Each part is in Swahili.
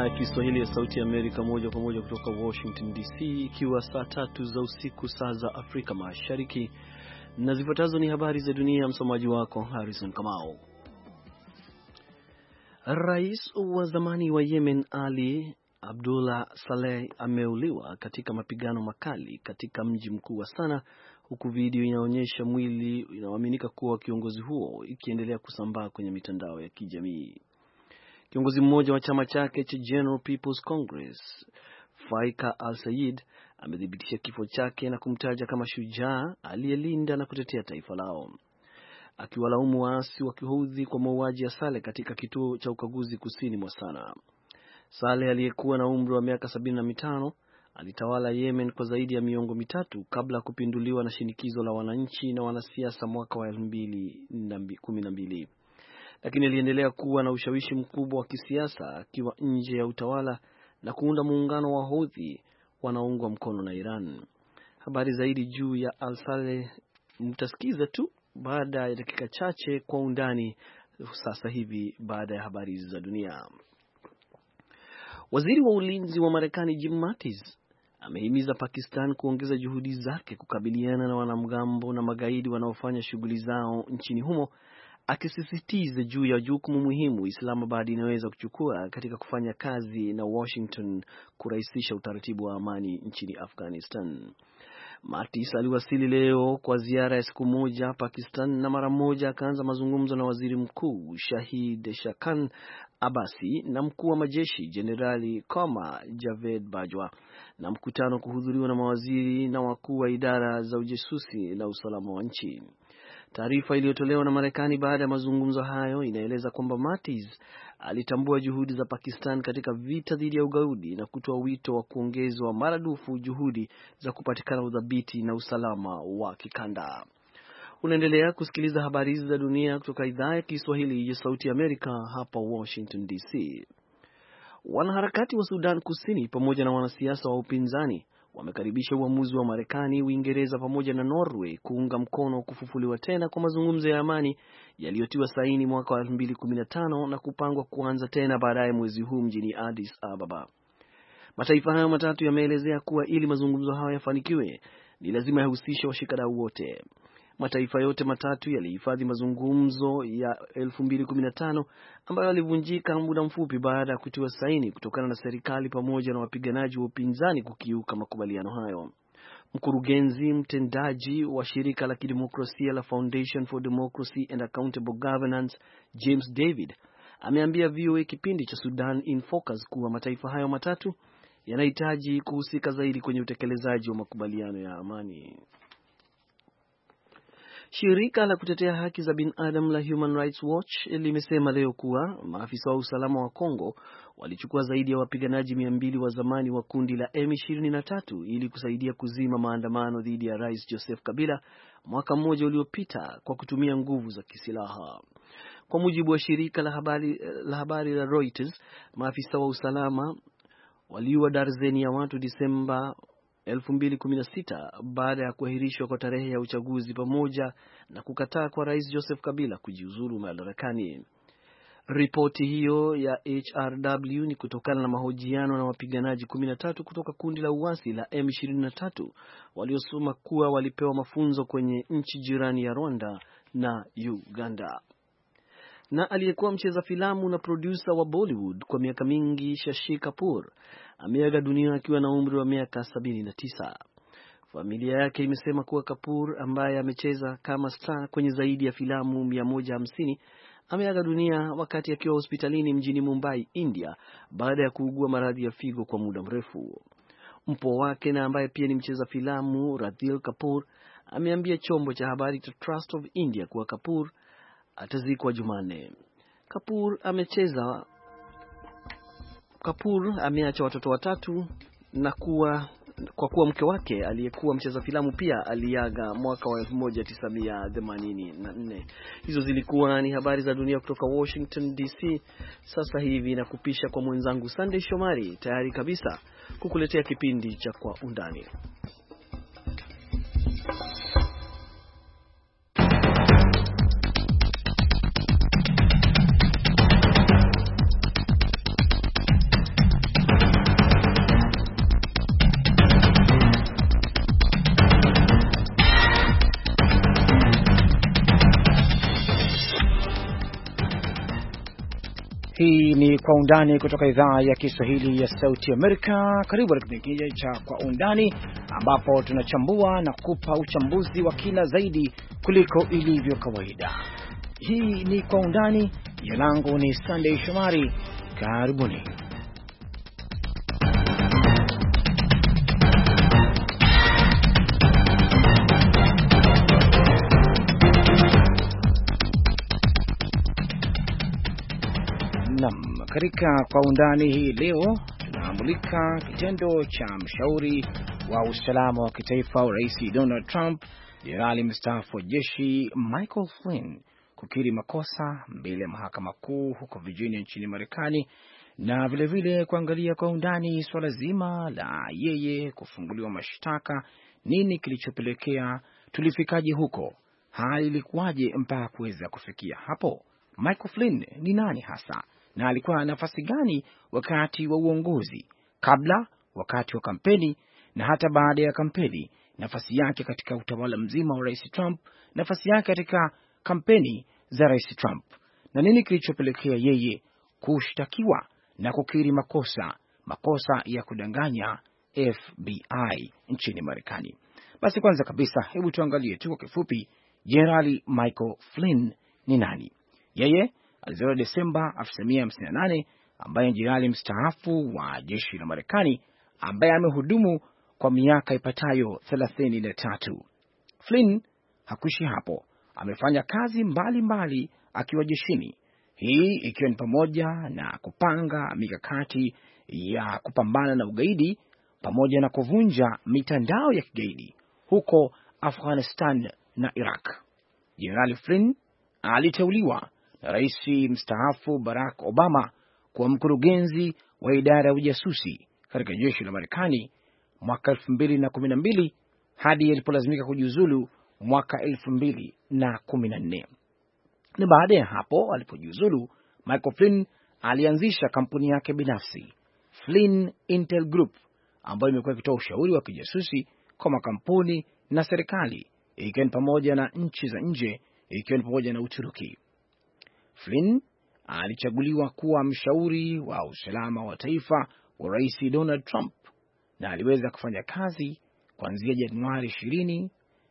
idhaa ya Kiswahili ya Sauti ya Amerika moja kwa moja kutoka Washington DC, ikiwa saa 3 za usiku saa za Afrika Mashariki. Na zifuatazo ni habari za dunia, msomaji wako Harrison Kamau. Rais wa zamani wa Yemen Ali Abdullah Saleh ameuliwa katika mapigano makali katika mji mkuu wa Sanaa, huku video inaonyesha mwili inaoaminika kuwa kiongozi huo ikiendelea kusambaa kwenye mitandao ya kijamii. Kiongozi mmoja wa chama chake cha General People's Congress, Faika al-Sayed, amethibitisha kifo chake na kumtaja kama shujaa aliyelinda na kutetea taifa lao, akiwalaumu waasi wa Kihouthi kwa mauaji ya Saleh katika kituo cha ukaguzi kusini mwa Sanaa. Saleh aliyekuwa na umri wa miaka 75 alitawala Yemen kwa zaidi ya miongo mitatu kabla ya kupinduliwa na shinikizo la wananchi na wanasiasa mwaka wa 2012. Lakini aliendelea kuwa na ushawishi mkubwa wa kisiasa akiwa nje ya utawala na kuunda muungano wa Houthi wanaoungwa mkono na Iran. Habari zaidi juu ya al-Saleh mtasikiza tu baada ya dakika chache kwa undani sasa hivi baada ya habari za dunia. Waziri wa ulinzi wa Marekani Jim Mattis amehimiza Pakistan kuongeza juhudi zake kukabiliana na wanamgambo na magaidi wanaofanya shughuli zao nchini humo, akisisitiza juu ya jukumu muhimu Islamabad inaweza kuchukua katika kufanya kazi na Washington kurahisisha utaratibu wa amani nchini Afghanistan. Mattis aliwasili leo kwa ziara ya siku moja Pakistan na mara moja akaanza mazungumzo na Waziri Mkuu Shahid Shakan Abbasi na mkuu wa majeshi Jenerali Qamar Javed Bajwa, na mkutano kuhudhuriwa na mawaziri na wakuu wa idara za ujasusi na usalama wa nchi. Taarifa iliyotolewa na Marekani baada ya mazungumzo hayo inaeleza kwamba Mattis alitambua juhudi za Pakistan katika vita dhidi ya ugaidi na kutoa wito wa kuongezwa maradufu juhudi za kupatikana udhabiti na usalama wa kikanda. Unaendelea kusikiliza habari hizi za dunia kutoka idhaa ya Kiswahili ya Sauti ya Amerika hapa Washington DC. Wanaharakati wa Sudan Kusini pamoja na wanasiasa wa upinzani wamekaribisha uamuzi wa Marekani, Uingereza pamoja na Norway kuunga mkono kufufuliwa tena kwa mazungumzo ya amani yaliyotiwa saini mwaka wa 2015 na kupangwa kuanza tena baadaye mwezi huu mjini Addis Ababa. Mataifa hayo matatu yameelezea kuwa ili mazungumzo hayo yafanikiwe ni lazima yahusishe washikadau wote. Mataifa yote matatu yalihifadhi mazungumzo ya 2015 ambayo yalivunjika muda mfupi baada ya kutiwa saini kutokana na serikali pamoja na wapiganaji wa upinzani kukiuka makubaliano hayo. Mkurugenzi mtendaji wa shirika la kidemokrasia la Foundation for Democracy and Accountable Governance, James David, ameambia VOA kipindi cha Sudan in Focus kuwa mataifa hayo matatu yanahitaji kuhusika zaidi kwenye utekelezaji wa makubaliano ya amani. Shirika la kutetea haki za binadamu la Human Rights Watch limesema leo kuwa maafisa wa usalama wa Kongo walichukua zaidi ya wapiganaji 200 wa zamani wa kundi la M23 ili kusaidia kuzima maandamano dhidi ya Rais Joseph Kabila mwaka mmoja uliopita kwa kutumia nguvu za kisilaha. Kwa mujibu wa shirika la habari la Reuters, maafisa wa usalama waliua darzeni ya watu Disemba 2016 baada ya kuahirishwa kwa tarehe ya uchaguzi pamoja na kukataa kwa Rais Joseph Kabila kujiuzulu madarakani. Ripoti hiyo ya HRW ni kutokana na mahojiano na wapiganaji 13 kutoka kundi la uasi la M23 waliosema kuwa walipewa mafunzo kwenye nchi jirani ya Rwanda na Uganda. Na aliyekuwa mcheza filamu na producer wa Bollywood kwa miaka mingi Shashi Kapoor ameaga dunia akiwa na umri wa miaka 79. Familia yake imesema kuwa Kapoor, ambaye amecheza kama star kwenye zaidi ya filamu 150, ameaga dunia wakati akiwa hospitalini mjini Mumbai, India, baada ya kuugua maradhi ya figo kwa muda mrefu. Mpo wake na ambaye pia ni mcheza filamu Radhil Kapoor ameambia chombo cha habari cha Trust of India kuwa Kapoor atazikwa Jumanne. Kapoor ameacha watoto watatu na kwa kuwa mke wake aliyekuwa mcheza filamu pia aliaga mwaka wa 1984. Hizo zilikuwa ni habari za dunia kutoka Washington DC. Sasa hivi na kupisha kwa mwenzangu Sunday Shomari, tayari kabisa kukuletea kipindi cha Kwa Undani. Hii ni Kwa Undani kutoka idhaa ya Kiswahili ya Sauti Amerika. Karibu na kipindi cha Kwa Undani, ambapo tunachambua na kupa uchambuzi wa kina zaidi kuliko ilivyo kawaida. Hii ni Kwa Undani. Jina langu ni Sunday Shomari. Karibuni. Katika Kwa Undani hii leo tunaamulika kitendo cha mshauri wa usalama wa kitaifa wa Rais Donald Trump, jenerali mstaafu wa jeshi Michael Flynn kukiri makosa mbele ya mahakama kuu huko Virginia nchini Marekani, na vile kuangalia kwa undani swala zima la yeye kufunguliwa mashtaka. Nini kilichopelekea, tulifikaje huko, hali ilikuwaje mpaka kuweza kufikia hapo? Michael Flynn ni nani hasa, na alikuwa na nafasi gani wakati wa uongozi, kabla, wakati wa kampeni na hata baada ya kampeni? Nafasi yake katika utawala mzima wa Rais Trump, nafasi yake katika kampeni za Rais Trump, na nini kilichopelekea yeye kushtakiwa na kukiri makosa ya kudanganya FBI nchini Marekani. Basi kwanza kabisa, hebu tuangalie tu kwa kifupi Jenerali Michael Flynn ni nani. Yeye alizaliwa Desemba 1958, ambaye ni jenerali mstaafu wa jeshi la Marekani ambaye amehudumu kwa miaka ipatayo 33. Flynn hakuishi hapo, amefanya kazi mbalimbali akiwa jeshini, hii ikiwa ni pamoja na kupanga mikakati ya kupambana na ugaidi pamoja na kuvunja mitandao ya kigaidi huko Afghanistan na Iraq. Jenerali Flynn aliteuliwa na Rais mstaafu Barack Obama kuwa mkurugenzi wa idara ya ujasusi katika jeshi la Marekani mwaka 2012 hadi alipolazimika kujiuzulu mwaka 2014. Na baada ya hapo alipojiuzulu, Michael Flynn alianzisha kampuni yake binafsi, Flynn Intel Group, ambayo imekuwa ikitoa ushauri wa kijasusi kwa makampuni na serikali, ikiwa ni pamoja na nchi za nje, ikiwa ni pamoja na Uturuki. Flynn alichaguliwa kuwa mshauri wa usalama wa taifa wa Rais Donald Trump, na aliweza kufanya kazi kuanzia Januari 20,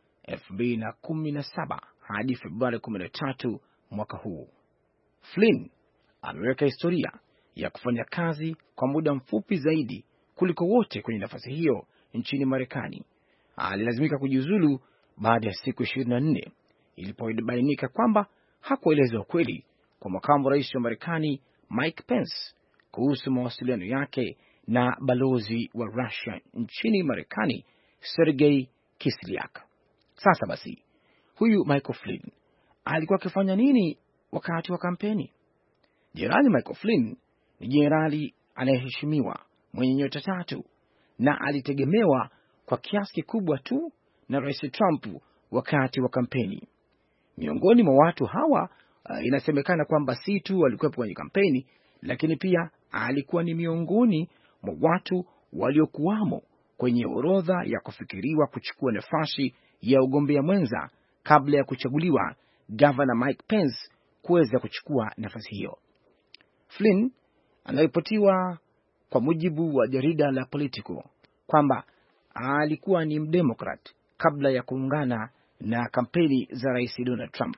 2017 hadi Februari 13 mwaka huu. Flynn ameweka historia ya kufanya kazi kwa muda mfupi zaidi kuliko wote kwenye nafasi hiyo nchini Marekani. Alilazimika kujiuzulu baada ya siku 24 ilipobainika kwamba hakueleza ukweli kwa makamu rais wa Marekani Mike Pence kuhusu mawasiliano yake na balozi wa Russia nchini Marekani Sergei Kislyak. Sasa basi, huyu Michael Flynn alikuwa akifanya nini wakati wa kampeni? Jenerali Michael Flynn ni jenerali anayeheshimiwa, mwenye nyota 3, na alitegemewa kwa kiasi kikubwa tu na Rais Trump wakati wa kampeni. Miongoni mwa watu hawa inasemekana kwamba si tu alikuwa kwenye kampeni, lakini pia alikuwa ni miongoni mwa watu waliokuwamo kwenye orodha ya kufikiriwa kuchukua nafasi ya ugombea mwenza kabla ya kuchaguliwa Governor Mike Pence kuweza kuchukua nafasi hiyo. Flynn anaripotiwa kwa mujibu wa jarida la Politico kwamba alikuwa ni mdemokrat kabla ya kuungana na kampeni za Rais Donald Trump.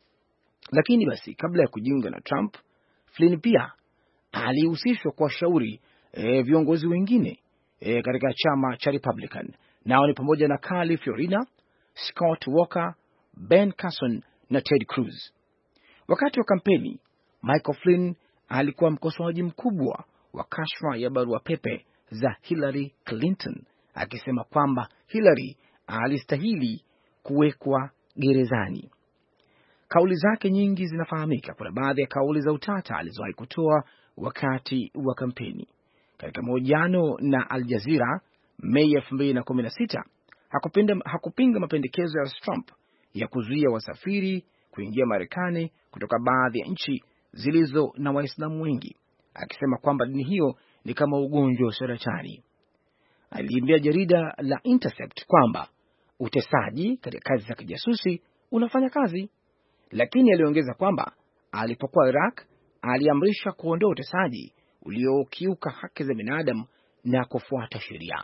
Lakini basi, kabla ya kujiunga na Trump, Flynn pia alihusishwa kwa shauri viongozi wengine katika chama cha Republican, nao ni pamoja na Carly Fiorina, Scott Walker, Ben Carson na Ted Cruz. Wakati wa kampeni, Michael Flynn alikuwa mkosoaji mkubwa wa kashfa ya barua pepe za Hillary Clinton, akisema kwamba Hillary alistahili kuwekwa gerezani. Kauli zake nyingi zinafahamika. Kuna baadhi ya kauli za utata alizowahi kutoa wakati wa kampeni. Katika mahojiano na Al Jazeera Mei 2016, hakupinga mapendekezo ya Trump ya kuzuia wasafiri kuingia Marekani kutoka baadhi ya nchi zilizo na Waislamu wengi, akisema kwamba dini hiyo ni kama ugonjwa wa saratani. Aliambia jarida la Intercept kwamba utesaji katika kazi za kijasusi unafanya kazi, lakini aliongeza kwamba alipokuwa Iraq aliamrisha kuondoa utesaji uliokiuka haki za binadamu na kufuata sheria.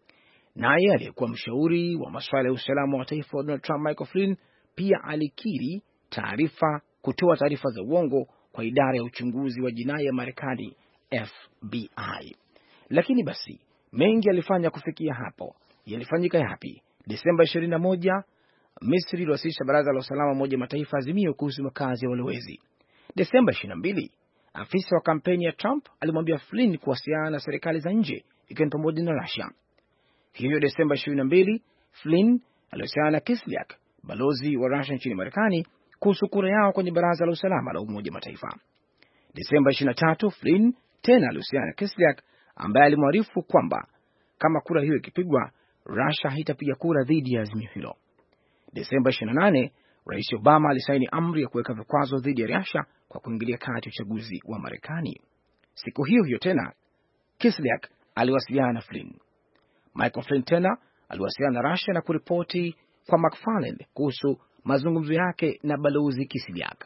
Naye aliyekuwa mshauri wa masuala ya usalama wa taifa wa Donald Trump, Michael Flynn, pia alikiri kutoa taarifa za uongo kwa idara ya uchunguzi wa jinai ya Marekani, FBI. Lakini basi mengi yalifanya kufikia hapo. Yalifanyika yapi? Desemba 21, Misri iliwasilisha Baraza la Usalama Umoja Mataifa azimio kuhusu makazi ya walowezi. Desemba 22, afisa wa kampeni ya Trump alimwambia Flynn kuwasiliana na serikali za nje ikiwa ni pamoja na Russia. Hiyo Desemba 22, Flynn aliwasiliana na Kislyak, balozi wa Russia nchini Marekani, kuhusu kura yao kwenye Baraza la Usalama la Umoja Mataifa. Desemba 23, Flynn tena aliwasiliana na Kislyak ambaye alimwarifu kwamba kama kura hiyo ikipigwa, Russia haitapiga kura dhidi ya azimio hilo. Desemba 28, Rais Obama alisaini amri ya kuweka vikwazo dhidi ya Russia kwa kuingilia kati uchaguzi wa Marekani. Siku hiyo hiyo tena, Kislyak aliwasiliana na Flynn. Michael Flynn tena aliwasiliana na Russia na kuripoti kwa McFarland kuhusu mazungumzo yake na balozi Kislyak.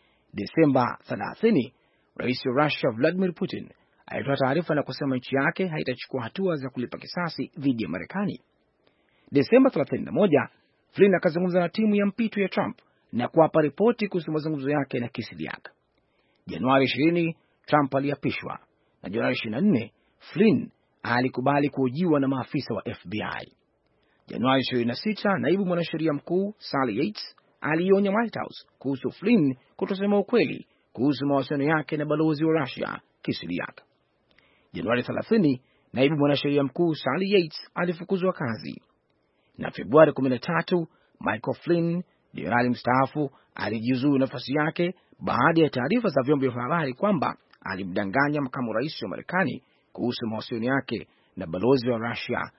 Desemba 30, Rais wa Russia Vladimir Putin alitoa taarifa na kusema nchi yake haitachukua hatua za kulipa kisasi dhidi ya Marekani. Desemba 31, Flynn akazungumza na timu ya mpito ya Trump na kuwapa ripoti kuhusu mazungumzo yake na Kislyak. Januari 20, Trump aliapishwa, na Januari 24, Flynn alikubali kuhojiwa na maafisa wa FBI. Januari 26, naibu mwanasheria mkuu Sally Yates alionya White House kuhusu Flynn kutosema ukweli kuhusu mawasiliano yake na balozi wa Russia Kislyak. Januari 30, naibu mwanasheria mkuu Sally Yates alifukuzwa kazi. Na Februari 13, Michael Flynn, jenerali mstaafu, alijiuzulu nafasi yake baada ya taarifa za vyombo vya habari kwamba alimdanganya makamu rais wa Marekani kuhusu mawasiliano yake na balozi wa Russia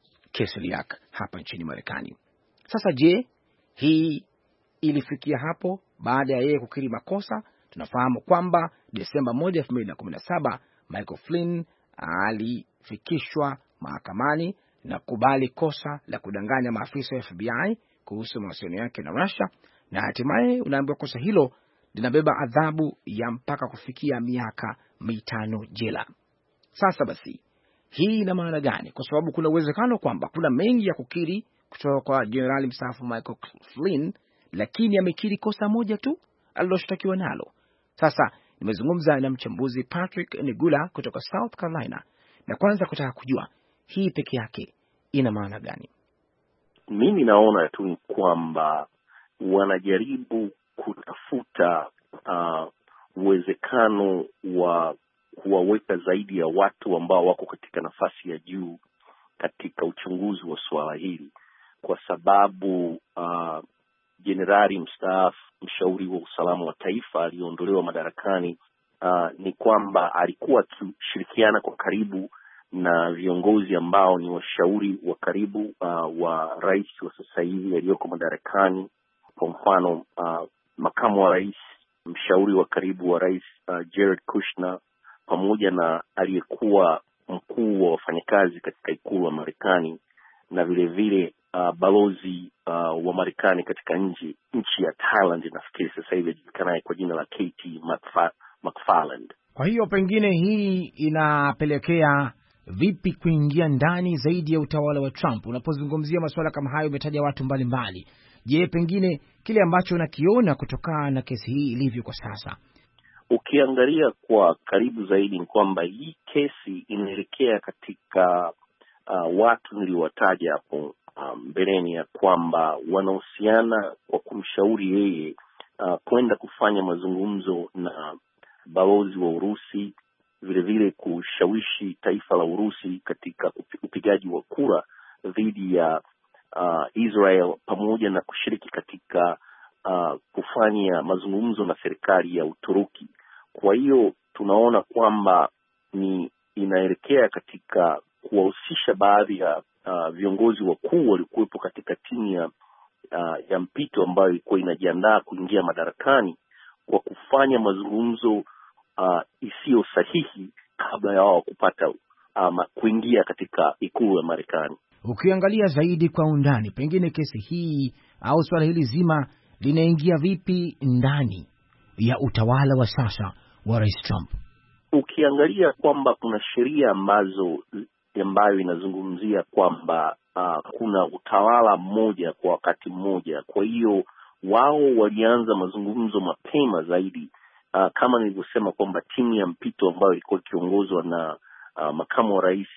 Kislyak hapa nchini Marekani. Sasa je, hii ilifikia hapo baada ya yeye kukiri makosa? Tunafahamu kwamba Desemba 1, 2017, Michael Flynn alifikishwa mahakamani na kubali kosa la kudanganya maafisa wa FBI kuhusu mawasiliano yake na Russia, na hatimaye unaambiwa kosa hilo linabeba adhabu ya mpaka kufikia miaka 5 jela. Sasa basi, hii ina maana gani? Kwa sababu kuna uwezekano kwamba kuna mengi ya kukiri kutoka kwa jenerali mstaafu Michael Flynn, lakini amekiri kosa moja tu aliloshtakiwa nalo. Sasa nimezungumza na mchambuzi Patrick Nigula kutoka South Carolina, na kwanza kutaka kujua hii peke yake ina maana gani. Mimi naona tu ni kwamba wanajaribu kutafuta uwezekano wa kuwaweka zaidi ya watu ambao wako katika nafasi ya juu katika uchunguzi wa swala hili, kwa sababu jenerali mstaafu mshauri wa usalama wa taifa aliondolewa madarakani, ni kwamba alikuwa akishirikiana kwa karibu na viongozi ambao ni washauri wa karibu wa rais wa sasa hivi aliyoko madarakani. Kwa mfano, makamu wa rais, mshauri wa karibu wa rais Jared Kushner, pamoja na aliyekuwa mkuu wa wafanyakazi katika ikulu wa Marekani, na vile vile balozi wa Marekani katika nchi ya Thailand, nafikiri sasa hivi anajulikana kwa jina la KT McFarland. Kwa hiyo pengine hii inapelekea vipi kuingia ndani zaidi ya utawala wa Trump? Unapozungumzia masuala kama hayo, umetaja watu mbalimbali. Je, pengine kile ambacho unakiona kutokana na kesi hii ilivyo kwa sasa? Ukiangalia kwa karibu zaidi ni kwamba hii kesi inaelekea katika watu niliwataja hapo mbeleni, ya kwamba wanahusiana kwa kumshauri yeye kwenda kufanya mazungumzo na balozi wa Urusi, vile vile kushawishi taifa la Urusi katika upigaji wa kura dhidi ya Israel, pamoja na kushiriki katika kufanya mazungumzo na serikali ya Uturuki. Kwa hiyo tunaona kwamba ni inaelekea katika kuwahusisha baadhi ya viongozi wakuu walikuwepo katika timu ya mpito ambayo ilikuwa inajiandaa kuingia madarakani, kwa kufanya mazungumzo isiyo sahihi kabla ya wao kupata kuingia katika ikulu ya Marekani. Ukiangalia zaidi kwa undani, pengine kesi hii au swala hili zima linaingia vipi ndani ya utawala wa sasa wa Rais Trump? Ukiangalia kwamba kuna sheria ambayo inazungumzia kwamba kuna utawala mmoja kwa wakati mmoja. Kwa hiyo wao walianza mazungumzo mapema zaidi, kama nilivyosema kwamba timu ya mpito ambayo ilikuwa ikiongozwa na makamu wa rais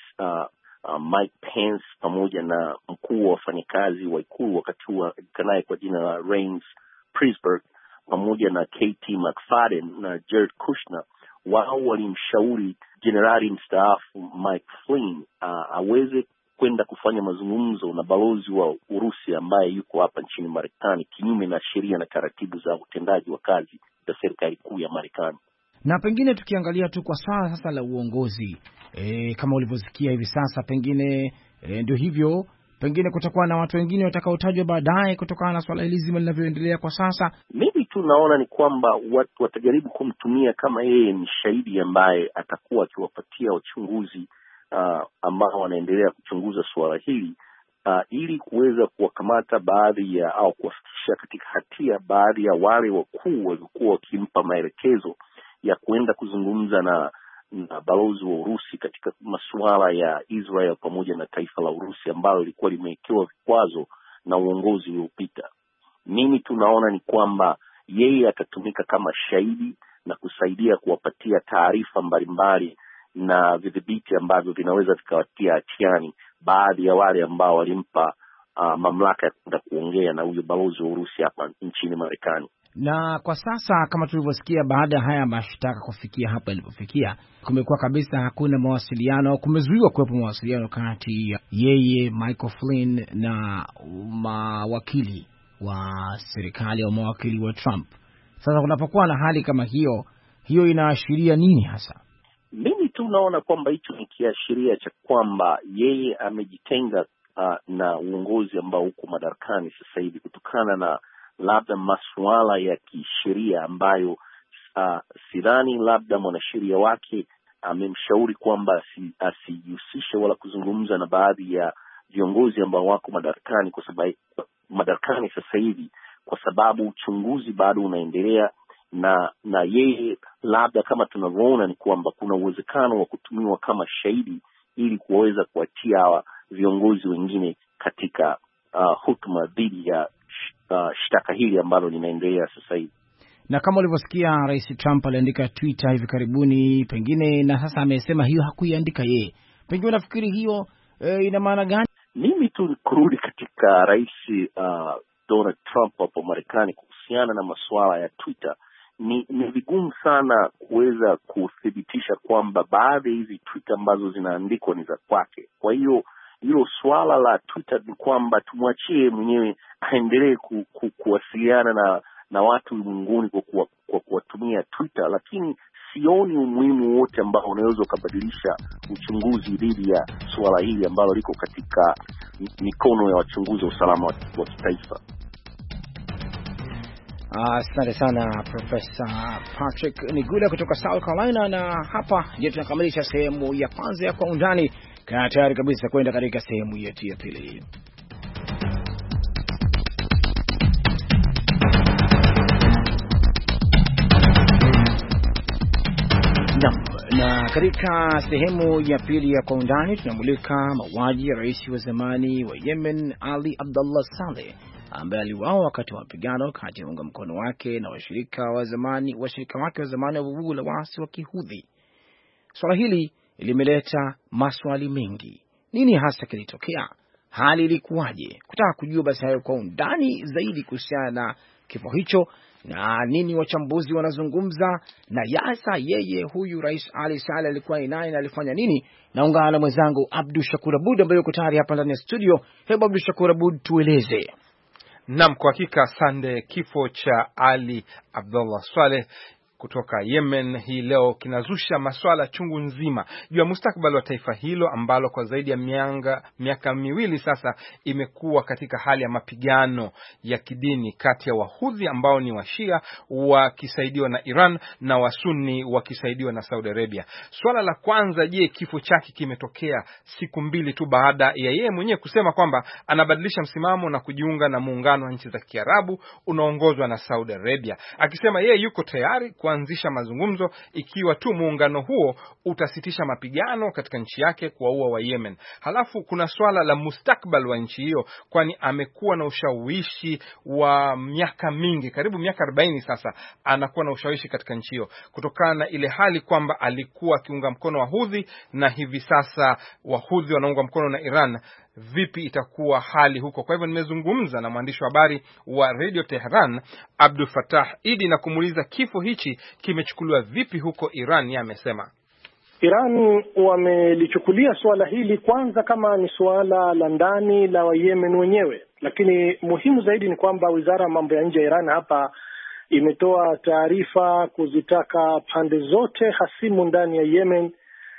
Mike Pence pamoja na mkuu wa wafanyakazi wa ikulu wakati huo kanaye kwa jina la Reince Priebus pamoja na KT McFadden na Jared Kushner, wao walimshauri jenerali mstaafu Mike Flynn aweze kwenda kufanya mazungumzo na balozi wa Urusi ambaye yuko hapa nchini Marekani, kinyume na sheria na taratibu za utendaji wa kazi za serikali kuu ya Marekani. Na pengine tukiangalia tu kwa swala sasa la uongozi, kama ulivyosikia hivi sasa, pengine ndio hivyo, pengine kutakuwa na watu wengine watakaotajwa baadaye kutokana na swala hili zima linavyoendelea kwa sasa. Mimi tu naona ni kwamba watu watajaribu kumtumia kama yeye ni shahidi ambaye atakuwa akiwapatia wachunguzi ambao wanaendelea kuchunguza suala hili ili kuweza kuwakamata baadhi ya au kuwafikisha katika hatia baadhi ya wale wakuu waliokuwa wakimpa maelekezo ya kuenda kuzungumza na balozi wa Urusi katika masuala ya Israel pamoja na taifa la Urusi ambalo lilikuwa limewekewa vikwazo na uongozi uliopita. Mimi tunaona ni kwamba yeye atatumika kama shahidi na kusaidia kuwapatia taarifa mbalimbali na vidhibiti ambavyo vinaweza vikawatia hatiani baadhi ya wale ambao walimpa mamlaka ya kwenda kuongea na huyo balozi wa Urusi hapa nchini Marekani. Na kwa sasa kama tulivyosikia, baada ya haya mashtaka kufikia hapa ilipofikia, kumekuwa kabisa hakuna mawasiliano, kumezuiwa kuwepo mawasiliano kati ya yeye Michael Flynn na mawakili wa serikali au mawakili wa Trump. Sasa kunapokuwa na hali kama hiyo inaashiria nini hasa? Mimi tu naona kwamba hicho ni kiashiria cha kwamba yeye amejitenga na uongozi ambao uko madarakani sasa hivi kutokana na labda masuala ya kisheria ambayo sidhani labda mwanasheria wake amemshauri kwamba asijihusishe wala kuzungumza na baadhi ya viongozi ambao wako madarakani kwa sababu madarakani sasa hivi, kwa sababu uchunguzi bado unaendelea na yeye labda kama tunavyoona ni kwamba kuna uwezekano wa kutumiwa kama shahidi ili kuweza kuatia hawa viongozi wengine katika hutuma dhidi ya shtaka hili ambalo linaendelea sasa hivi. Na kama ulivyosikia, Rais Trump aliandika Twitter hivi karibuni, pengine na sasa amesema hiyo hakuiandika yeye. Pengine unafikiri hiyo ina maana gani? Mimi tu kurudi katika Rais Donald Trump hapo Marekani kuhusiana na masuala ya Twitter, ni vigumu sana kuweza kuthibitisha kwamba baadhi ya hizi Twitter ambazo zinaandikwa ni za kwake. Kwa hiyo hilo swala la Twitter ni kwamba tumwachie mwenyewe aendelee kuwasiliana na watu ulimwenguni kwa kuwatumia Twitter, lakini sioni umuhimu wote ambao unaweza ukabadilisha uchunguzi dhidi ya swala hili ambalo liko katika mikono ya wachunguzi wa usalama wa kitaifa. Asante sana Profesa Patrick Nigula kutoka South Carolina, na hapa ndio tunakamilisha sehemu ya kwanza ya Kwa Undani. Kana tayari kabisa kwenda katika sehemu yetu ya pili. Na katika sehemu ya pili ya Kwa Undani tunamulika mauaji ya rais wa zamani wa Yemen Ali Abdullah Saleh ambaye aliuawa wakati wa mapigano kati ya unga mkono wake na washirika wake wa zamani wa vuguvugu la waasi wa Kihudhi. Swala hili limeleta maswali mengi. Nini hasa kilitokea? Hali ilikuwaje? Kutaka kujua basi hayo kwa undani zaidi kuhusiana na kifo hicho na nini wachambuzi wanazungumza, na yasa yeye huyu Rais Ali Saleh alikuwa ni nani na alifanya nini, naungana na mwenzangu Abdul Shakur Abud ambaye yuko tayari hapa ndani ya studio. Hebu Abdul Shakur Abud tueleze. Naam, kwa hakika Sande, kifo cha Ali Abdullah Saleh kutoka Yemen hii leo kinazusha maswala chungu nzima juu ya mustakabali wa taifa hilo ambalo kwa zaidi ya miaka miwili sasa imekuwa katika hali ya mapigano ya kidini kati ya Wahudhi ambao ni Washia wakisaidiwa na Iran na Wasunni wakisaidiwa na Saudi Arabia. Swala la kwanza, je, kifo chake kimetokea siku mbili tu baada ya yeye mwenyewe kusema kwamba anabadilisha msimamo na kujiunga na muungano wa nchi za Kiarabu unaongozwa na Saudi Arabia, akisema yeye yuko tayari kuanzisha mazungumzo ikiwa tu muungano huo utasitisha mapigano katika nchi yake kuwaua wa Yemen. Halafu kuna swala la mustakbal wa nchi hiyo, kwani amekuwa na ushawishi wa miaka mingi, karibu miaka 40 sasa anakuwa na ushawishi katika nchi hiyo, kutokana na ile hali kwamba alikuwa akiunga mkono Wahudhi na hivi sasa Wahudhi wanaunga mkono na Iran. Vipi itakuwa hali huko? Kwa hivyo nimezungumza na mwandishi wa habari wa Radio Tehran Abdul Fattah Idi na kumuuliza kifo hichi kimechukuliwa vipi huko Iran. Yeye amesema Iran wamelichukulia suala hili kwanza kama ni suala la ndani la Wayemen wenyewe, lakini muhimu zaidi ni kwamba Wizara ya Mambo ya Nje ya Iran hapa imetoa taarifa kuzitaka pande zote hasimu ndani ya Yemen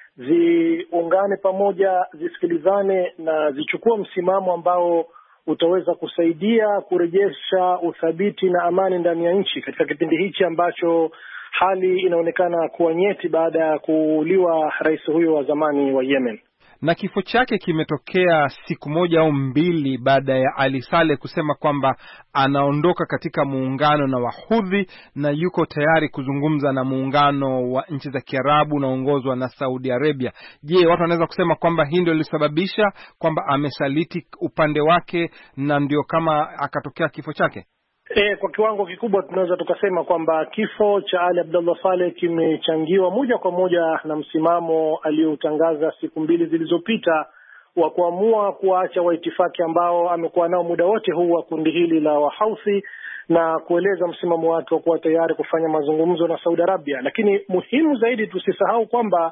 ziungane pamoja, zisikilizane na zichukue msimamo ambao utaweza kusaidia kurejesha uthabiti na amani ndani ya nchi katika kipindi hichi ambacho hali inaonekana kuwa nyeti baada ya kuuliwa rais huyo wa zamani wa Yemen. Na kifo chake kimetokea siku moja au mbili baada ya Ali Saleh kusema kwamba anaondoka katika muungano na Wahudhi na yuko tayari kuzungumza na muungano wa nchi za Kiarabu unaongozwa na Saudi Arabia. Je, watu wanaweza kusema kwamba hii ndio ilisababisha kwamba amesaliti upande wake na ndio kama akatokea kifo chake? Kwa kiwango kikubwa tunaweza tukasema kwamba kifo cha Ali Abdullah Saleh kimechangiwa moja kwa moja na msimamo aliotangaza siku 2 zilizopita wa kuamua kuacha waitifaki ambao amekuwa nao muda wote huu wa kundi hili la Wahouthi na kueleza msimamo wake wa kuwa tayari kufanya mazungumzo na Saudi Arabia. Lakini muhimu zaidi, tusisahau kwamba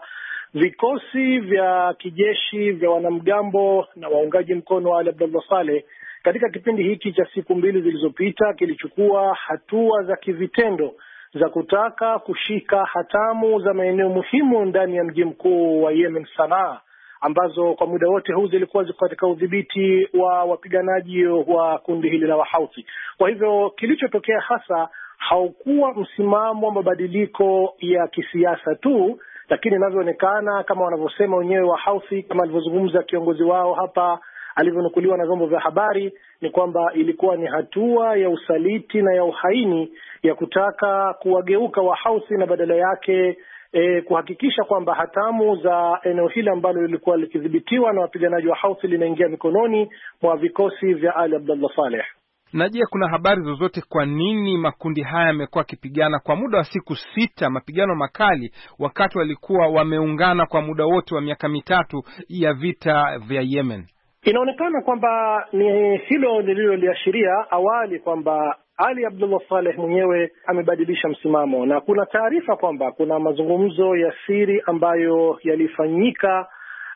vikosi vya kijeshi vya wanamgambo na waungaji mkono wa Ali Abdullah Saleh katika kipindi hiki cha siku 2 zilizopita kilichukua hatua za kivitendo za kutaka kushika hatamu za maeneo muhimu ndani ya mji mkuu wa Yemen, Sanaa, ambazo kwa muda wote huu zilikuwa ziko katika udhibiti wa wapiganaji wa kundi hili la Wahouthi. Kwa hivyo kilichotokea hasa haukuwa msimamo wa mabadiliko ya kisiasa tu, lakini inavyoonekana kama wanavyosema wenyewe Wahouthi, kama alivyozungumza kiongozi wao hapa alivyonukuliwa na vyombo vya habari, ni kwamba ilikuwa ni hatua ya usaliti na ya uhaini ya kutaka kuwageuka Wahouthi na badala yake kuhakikisha kwamba hatamu za eneo hili ambalo lilikuwa likidhibitiwa na wapiganaji wa Houthi linaingia mikononi mwa vikosi vya Ali Abdullah Saleh. Na je, kuna habari zozote kwa nini makundi haya yamekuwa yakipigana kwa muda wa siku 6, mapigano makali, wakati walikuwa wameungana kwa muda wote wa miaka 3 ya vita vya Yemen? Inaonekana kwamba ni hilo nililoliashiria awali kwamba Ali Abdullah Saleh mwenyewe amebadilisha msimamo, na kuna taarifa kwamba kuna mazungumzo ya siri ambayo yalifanyika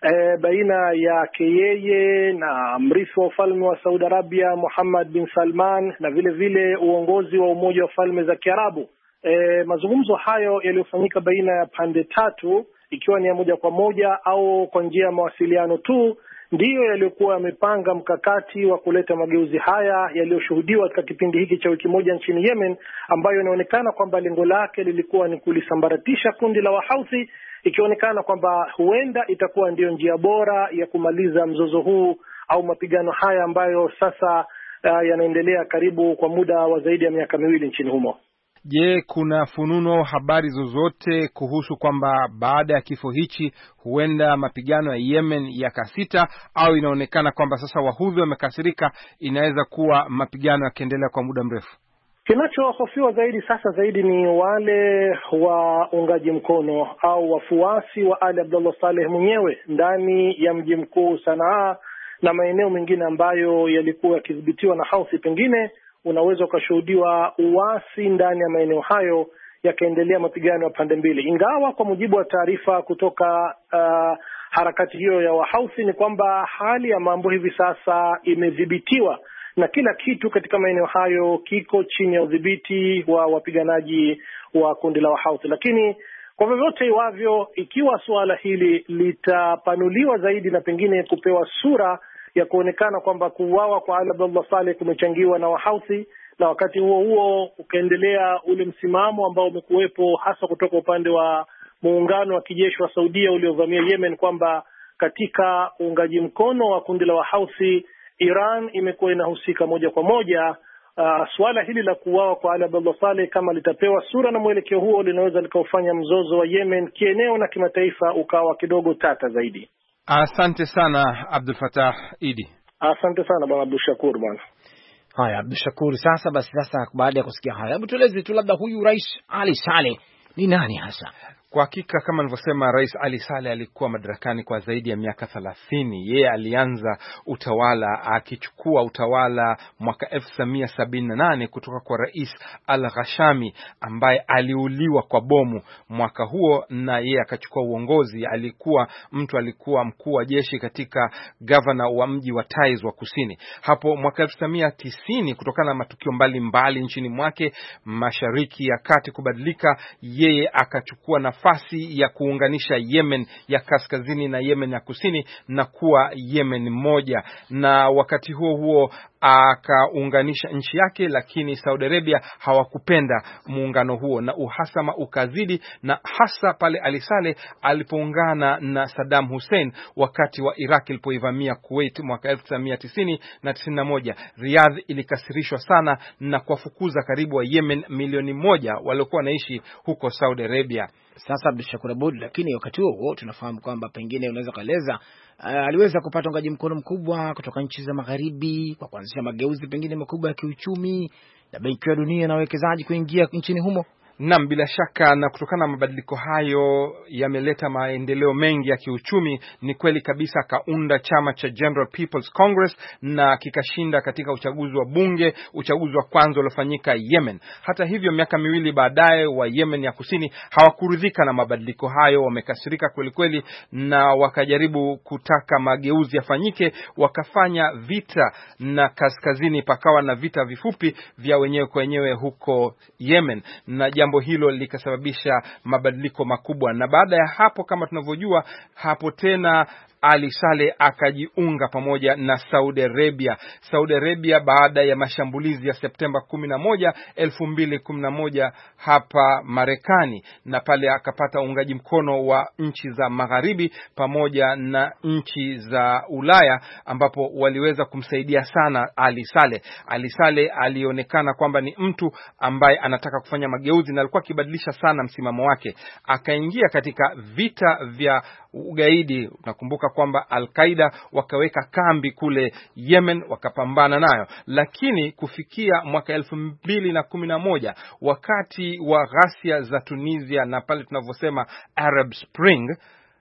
baina yake yeye na mrithi wa ufalme wa Saudi Arabia Muhammad bin Salman na vile vile uongozi wa Umoja wa Falme za Kiarabu. Mazungumzo hayo yaliyofanyika baina ya pande tatu, ikiwa ni ya moja kwa moja au kwa njia ya mawasiliano tu, ndiyo yaliyokuwa yamepanga mkakati wa kuleta mageuzi haya yaliyoshuhudiwa katika kipindi hiki cha wiki moja nchini Yemen, ambayo inaonekana kwamba lengo lake lilikuwa ni kulisambaratisha kundi la Wahouthi, ikionekana kwamba huenda itakuwa ndiyo njia bora ya kumaliza mzozo huu au mapigano haya ambayo sasa yanaendelea karibu kwa muda wa zaidi ya miaka 2 nchini humo. Je, kuna fununu au habari zozote kuhusu kwamba baada ya kifo hichi huenda mapigano ya Yemen yakasita, au inaonekana kwamba sasa Wahudhi wamekasirika, inaweza kuwa mapigano yakiendelea kwa muda mrefu? Kinachohofiwa zaidi ni wale waungaji mkono au wafuasi wa Ali Abdullah Saleh mwenyewe ndani ya mji mkuu Sanaa na maeneo mengine ambayo yalikuwa yakidhibitiwa na Houthi. Pengine unaweza ukashuhudiwa uasi ndani ya maeneo hayo yakaendelea mapigano ya pande mbili, ingawa kwa mujibu wa taarifa kutoka harakati hiyo ya Wahouthi ni kwamba hali ya mambo hivi sasa imedhibitiwa na kila kitu katika maeneo hayo kiko chini ya udhibiti wa wapiganaji wa kundi la Wahouthi. Lakini kwa vyovyote iwavyo, ikiwa suala hili litapanuliwa zaidi na pengine kupewa sura ya kuonekana kwamba kuuawa kwa Ali Abdullah Saleh kumechangiwa na Wahouthi, na wakati huo ukaendelea ule msimamo ambao umekuwepo hasa kutoka upande wa muungano wa kijeshi wa Saudia uliovamia Yemen, kwamba katika uungaji mkono wa kundi la Wahouthi Iran imekuwa inahusika moja kwa moja, suala hili la kuuawa kwa Ali Abdullah Saleh kama litapewa sura na mwelekeo huo, linaweza likaufanya mzozo wa Yemen kieneo na kimataifa ukawa kidogo tata zaidi. Asante sana Abdul Fattah Idi. Asante sana bwana Abdul Shakur bwana. Haya Abdul Shakur, sasa baada ya kusikia haya, hebu tueleze tu labda huyu Rais Ali Saleh ni nani hasa? Kwa hakika kama nilivyosema, Rais Ali Saleh alikuwa madarakani kwa zaidi ya miaka 30. Yeye alianza utawala akichukua utawala mwaka 1978 kutoka kwa Rais Al-Ghashami ambaye aliuliwa kwa bomu mwaka huo, na yeye akachukua uongozi. Alikuwa mkuu wa jeshi katika governor wa mji wa Taiz wa kusini. Hapo mwaka 1990, kutokana na matukio mbalimbali nchini mwake, Mashariki ya Kati kubadilika, yeye akachukua nafasi ya kuunganisha Yemen ya kaskazini na Yemen ya kusini na kuwa Yemen moja, na wakati huo akaunganisha nchi yake, lakini Saudi Arabia hawakupenda muungano huo na uhasama ukazidi, na hasa pale Ali Saleh alipoungana na Saddam Hussein wakati wa Iraq ilipoivamia Kuwait mwaka 1990 na 91. Riyadh ilikasirishwa sana na kuwafukuza karibu wa Yemen milioni 1 waliokuwa wanaishi huko Saudi Arabia. Sasa Abdul Shakur Abud, lakini wakati huo tunafahamu kwamba pengine unaweza kaeleza aliweza kupata uungaji mkono mkubwa kutoka nchi za magharibi kwa kuanzisha mageuzi pengine makubwa ya kiuchumi na Benki ya Dunia na wawekezaji kuingia nchini humo. Naam, bila shaka, na kutokana na mabadiliko hayo yameleta maendeleo mengi ya kiuchumi. Ni kweli kabisa, akaunda chama cha General People's Congress na kikashinda katika uchaguzi wa bunge, uchaguzi wa kwanza uliofanyika Yemen. Hata hivyo, miaka miwili baadaye, wa Yemen ya kusini hawakuridhika na mabadiliko hayo, wamekasirika kweli kweli, na wakajaribu kutaka mageuzi yafanyike. Wakafanya vita na kaskazini, pakawa na vita vifupi vya wenyewe kwa wenyewe huko Yemen, na jambo hilo likasababisha mabadiliko makubwa. Na baada ya hapo, kama tunavyojua, hapo tena Ali Saleh akajiunga pamoja na Saudi Arabia. Saudi Arabia baada ya mashambulizi ya Septemba 11, 2011 hapa Marekani, na pale akapata uungaji mkono wa nchi za magharibi pamoja na nchi za Ulaya, ambapo waliweza kumsaidia sana Ali Saleh. Ali Saleh alionekana kwamba ni mtu ambaye anataka kufanya mageuzi na alikuwa akibadilisha sana msimamo wake. Akaingia katika vita vya ugaidi. Nakumbuka kwamba Al-Qaeda wakaweka kambi kule Yemen, wakapambana nayo, lakini kufikia mwaka 2011 wakati wa ghasia za Tunisia na pale tunavyosema Arab Spring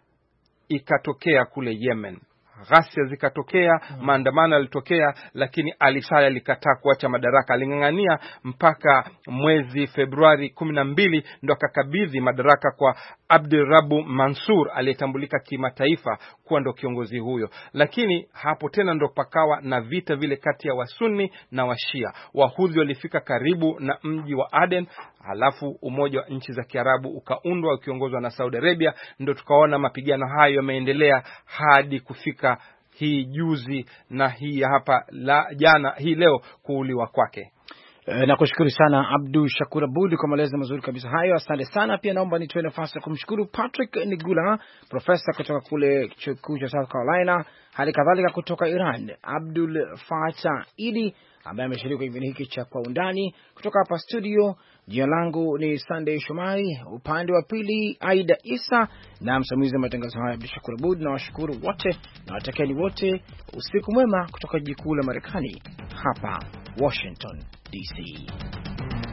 ikatokea kule Yemen, ghasia zikatokea, maandamano yalitokea, lakini Ali Saleh alikataa kuacha madaraka. Aling'ang'ania mpaka mwezi Februari 12 ndo akakabidhi madaraka kwa Abdurabu Mansur aliyetambulika kimataifa kuwa ndo kiongozi huyo. Lakini hapo tena ndo pakawa na vita vile kati ya Wasunni na Washia. Wahudhi walifika karibu na mji wa Aden, halafu umoja wa nchi za Kiarabu ukaundwa ukiongozwa na Saudi Arabia. Ndo tukaona mapigano hayo yameendelea hadi kufika hii juzi na hii hapa jana, hii leo kuuliwa kwake. Nakushukuru sana Abdul Shakur Abud kwa maelezo mazuri kabisa hayo. Asante sana. Pia naomba nitoe nafasi ya kumshukuru Patrick Nigula, profesa kutoka kule chuo kikuu cha South Carolina, hali kadhalika kutoka Iran Abdul Fattah Idi ambaye ameshiriki kwenye kipindi hiki cha Kwa Undani. Kutoka hapa studio, jina langu ni Sunday Shomari, upande wa pili Aida Isa, na msimamizi wa matangazo haya Abdul Shakur Abud. Na washukuru wote na watakieni wote usiku mwema kutoka jiji kuu la Marekani hapa Washington DC.